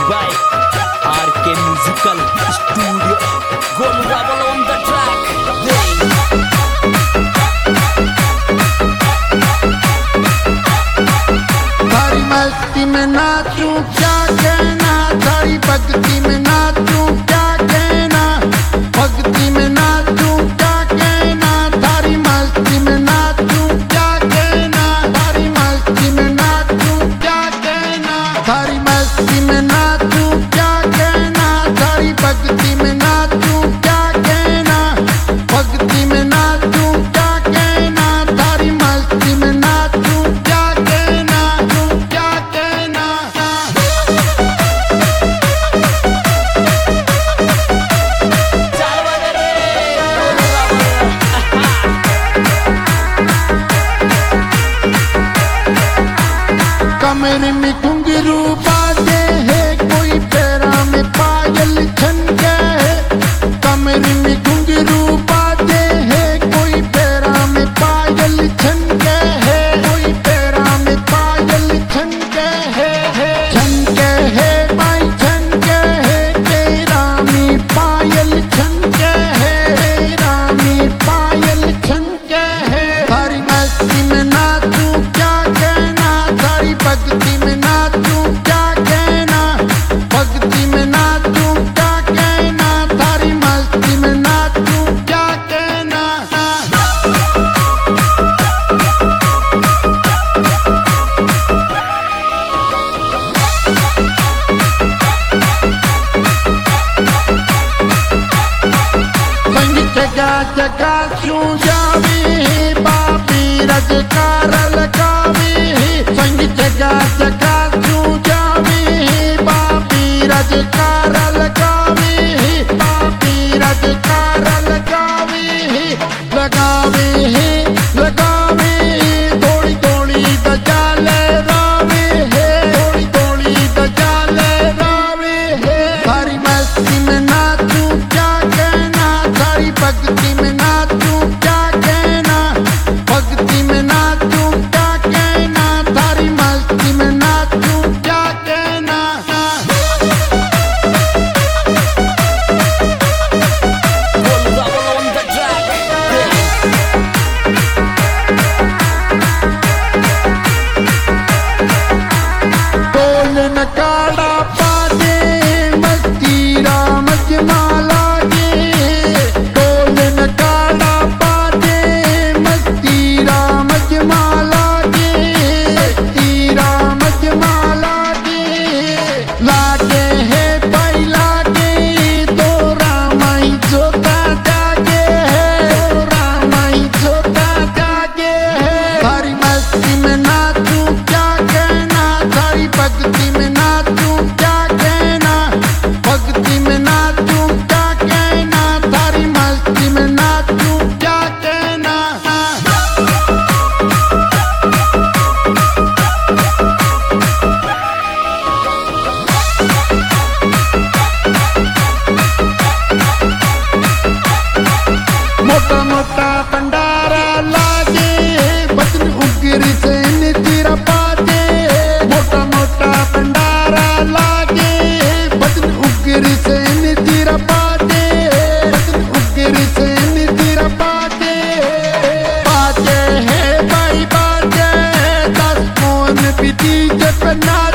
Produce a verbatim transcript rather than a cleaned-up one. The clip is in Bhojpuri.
by R K Musical Studio. Golu Rabal on the track. थारी मस्ती में नाचूं क्या कहना, थारी भक्ति में नाचूं क्या कहना, भक्ति में नाचूं क्या कहना, थारी मस्ती में नाचूं क्या कहना, थारी मस्ती में नाचूं क्या कहना, थारी मस्ती में नाचूं क्या कहना, थारी भक्ति में नाचूं क्या कहना, भक्ति में नाचूं क्या कहना, थारी मस्ती में नाचूं क्या कहना, क्या कहना। कमर में घुंघरू बाजे है, कोई पैरा में पायल छनके है, कमर में घुंघरू बाजे है, कोई पैरा में पायल छनके है, कोई पैरा में पायल छनके है, छनके है भाई छनके है, पैरा में पायल छनके है, पैरा में पायल छनके है। थारी मस्ती में नाचूं क्या कहना, थारी भक्ति में नाचूं क्या कहना, भक्ति में नाचूं क्या कहना, थारी मस्ती में नाचूं क्या कहना। संग जगह जगह छू जावी, बापी रजकार लगावी, संग जगह जगह छू जावी, बापी रजकार लगावी, बापी रजकार लगावी, लगावी लगावी, थोड़ी थोड़ी गजाल रावी है, थोड़ी थोड़ी गजाल रावी है। थारी मस्ती में नाचूं क्या कहना, थारी भक्ति में नाचूं क्या कहना, भक्ति में नाचूं क्या कहना, थारी मस्ती में नाचूं क्या कहना। Golu Rabal on the track. ढोल नगाड़ा बाजे, मस्ती राम जमाला गे, ढोल नगाड़ा बाजे, मस्ती राम जमाला गे, मस्ती राम जमाला गे। लागे है भाई लागे, तो रामाई जोता जागे है, तो रामाई जोता जागे है। थारी मस्ती में नाचूं क्या कहना, थारी भक्ति में नाचूं क्या कहना, भक्ति में नाचूं क्या कहना, थारी मस्ती में नाचूं क्या कहना। मोटा मोटा भंडारा लागे, बचन उगरी से नितिरा बाजे, मोटा मोटा भंडारा लागे, बचन उगरी से नितिरा बाजे, बचन उगरी से नितिरा बाजे। बाजे है भाई बाजे, दस मोन भी डीजे पे नाचे।